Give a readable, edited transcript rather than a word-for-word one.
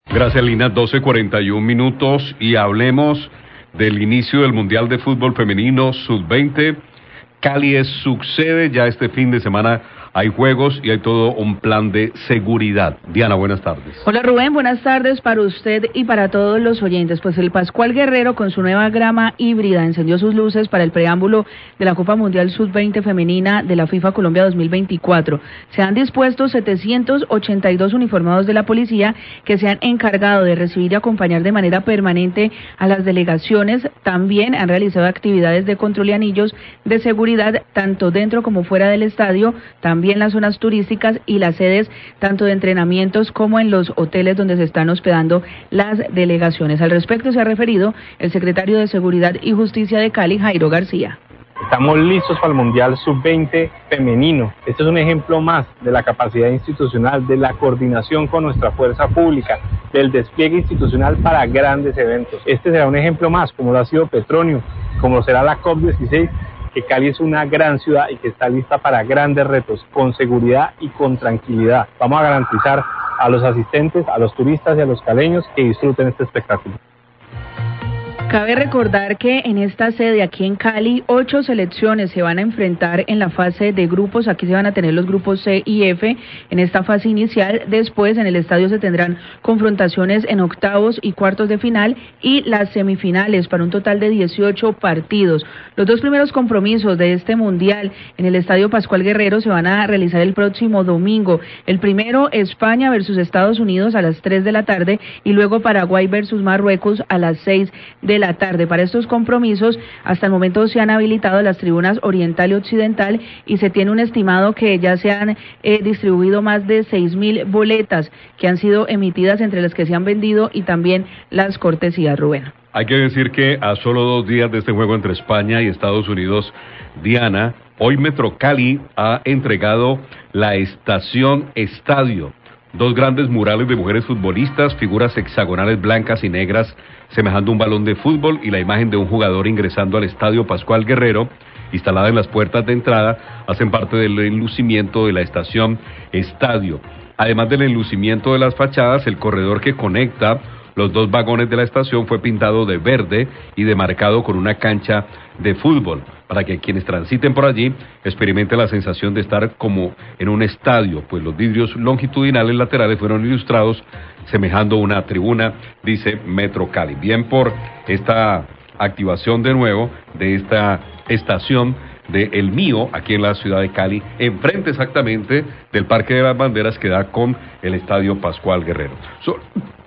Gracias, Lina. 12:41 y hablemos del inicio del Mundial de Fútbol Femenino Sub-20. Cali es subsede, ya este fin de semana hay juegos y hay todo un plan de seguridad. Diana, buenas tardes. Hola Rubén, buenas tardes para usted y para todos los oyentes. Pues el Pascual Guerrero con su nueva grama híbrida encendió sus luces para el preámbulo de la Copa Mundial Sub-20 femenina de la FIFA Colombia 2024. Se han dispuesto 782 uniformados de la policía que se han encargado de recibir y acompañar de manera permanente a las delegaciones. También han realizado actividades de control y anillos de seguridad tanto dentro como fuera del estadio, también las zonas turísticas y las sedes tanto de entrenamientos como en los hoteles donde se están hospedando las delegaciones. Al respecto se ha referido el secretario de Seguridad y Justicia de Cali, Jairo García. Estamos listos para el Mundial Sub-20 femenino. Este es un ejemplo más de la capacidad institucional, de la coordinación con nuestra fuerza pública, del despliegue institucional para grandes eventos. Este será un ejemplo más, como lo ha sido Petronio, como lo será la COP16, que Cali es una gran ciudad y que está lista para grandes retos, con seguridad y con tranquilidad. Vamos a garantizar a los asistentes, a los turistas y a los caleños que disfruten este espectáculo. Cabe recordar que en esta sede aquí en Cali, 8 selecciones se van a enfrentar en la fase de grupos. Aquí se van a tener los grupos C y F en esta fase inicial. Después en el estadio se tendrán confrontaciones en octavos y cuartos de final y las semifinales para un total de 18 partidos. Los dos primeros compromisos de este mundial en el estadio Pascual Guerrero se van a realizar el próximo domingo. El primero, España versus Estados Unidos a las 3 de la tarde y luego Paraguay versus Marruecos a las 6 de la tarde. Para estos compromisos, hasta el momento se han habilitado las tribunas oriental y occidental y se tiene un estimado que ya se han distribuido más de 6.000 boletas que han sido emitidas, entre las que se han vendido y también las cortesías, Rubén. Hay que decir que a solo 2 días de este juego entre España y Estados Unidos, Diana, hoy Metro Cali ha entregado la estación Estadio. 2 grandes murales de mujeres futbolistas, figuras hexagonales blancas y negras semejando un balón de fútbol y la imagen de un jugador ingresando al estadio Pascual Guerrero, instalada en las puertas de entrada, hacen parte del enlucimiento de la estación Estadio. Además del enlucimiento de las fachadas, el corredor que conecta los 2 vagones de la estación fue pintado de verde y demarcado con una cancha de fútbol, para que quienes transiten por allí experimenten la sensación de estar como en un estadio, pues los vidrios longitudinales laterales fueron ilustrados semejando una tribuna, dice Metro Cali. Bien por esta activación de nuevo de esta estación de El Mío, aquí en la ciudad de Cali, enfrente exactamente del Parque de las Banderas que da con el Estadio Pascual Guerrero.